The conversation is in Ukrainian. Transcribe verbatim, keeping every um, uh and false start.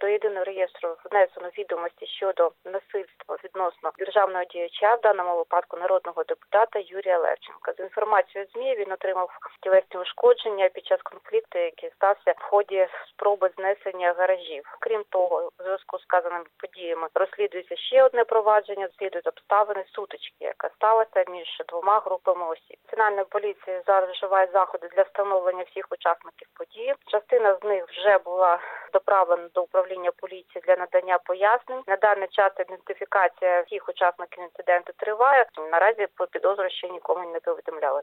єдиного реєстру внесено відомості щодо насильства відносно державного діяча, в даному випадку народного депутата Юрія Левченка. За інформацією ЗМІ, він отримав тілесні ушкодження під час конфлікту, який стався в ході спроби знесення гаражів. Крім того, у зв'язку з сказаними подіями розслідується ще одне провадження, розслідують обставини сутички, яка сталася між двома групами осіб. Національна поліція зараз вживає заходи для встановлення всіх учасників події. Частина з них вже була доправлена до управління поліції для надання пояснень. На даний час ідентифікація всіх учасників інциденту триває. Наразі по підозру ще нікому не повідомляли.